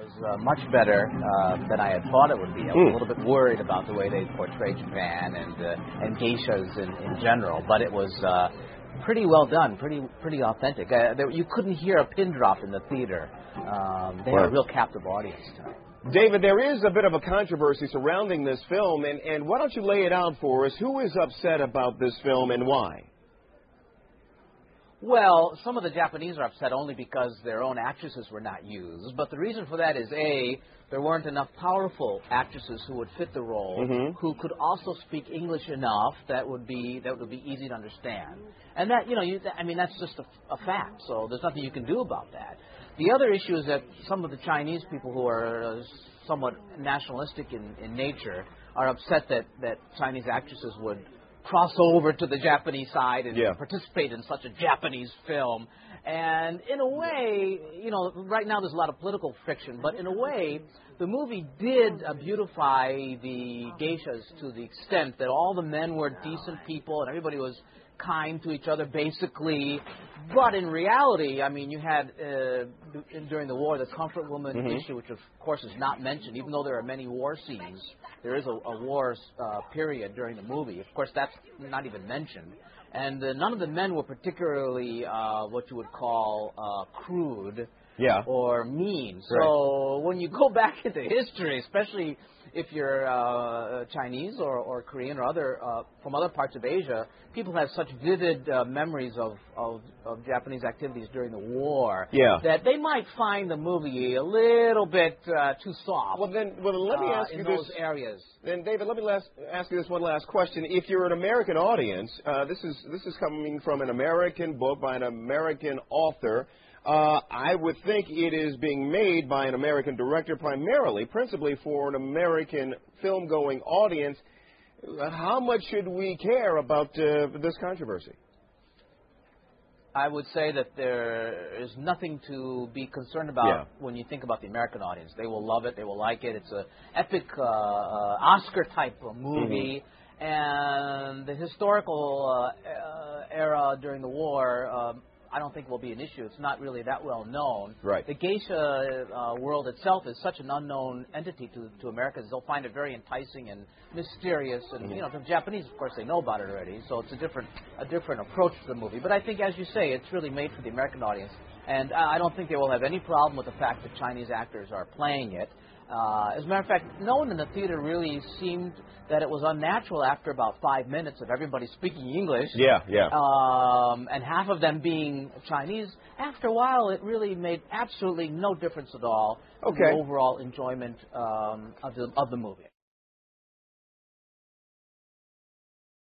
much better than I had thought it would be. I was a little bit worried about the way they portrayed Japan and geishas in general, but it was pretty well done, pretty authentic. You couldn't hear a pin drop in the theater. They had a real captive audience tonight. David, there is a bit of a controversy surrounding this film, and why don't you lay it out for us? Who is upset about this film and why? Well, some of the Japanese are upset only because their own actresses were not used. But the reason for that is, A, there weren't enough powerful actresses who would fit the role, who could also speak English enough that would be easy to understand. And that, that's just a fact. So there's nothing you can do about that. The other issue is that some of the Chinese people who are somewhat nationalistic in nature are upset that Chinese actresses would cross over to the Japanese side and participate in such a Japanese film. And in a way, right now there's a lot of political friction, but in a way, the movie did beautify the geishas to the extent that all the men were decent people and everybody was kind to each other, basically. But in reality, you had, during the war, the comfort woman issue, which of course is not mentioned, even though there are many war scenes. There is a war period during the movie. Of course, that's not even mentioned. And none of the men were particularly what you would call crude or mean. So when you go back into history, especially if you're Chinese or Korean or from other parts of Asia, people have such vivid memories of Japanese activities during the war that they might find the movie a little bit too soft. Well, let me ask you those areas. Then, David, let me ask you this one last question. If you're an American audience, this is coming from an American book by an American author. I would think it is being made by an American director principally for an American film-going audience. How much should we care about this controversy? I would say that there is nothing to be concerned about when you think about the American audience. They will love it. They will like it. It's an epic Oscar-type movie. And the historical era during the war, I don't think will be an issue. It's not really that well known. Right. The geisha world itself is such an unknown entity to Americans. They'll find it very enticing and mysterious. And the Japanese, of course, they know about it already. So it's a different approach to the movie. But I think, as you say, it's really made for the American audience. And I don't think they will have any problem with the fact that Chinese actors are playing it. As a matter of fact, no one in the theater really seemed that it was unnatural after about 5 minutes of everybody speaking English. And half of them being Chinese. After a while, it really made absolutely no difference at all in the overall enjoyment of the movie.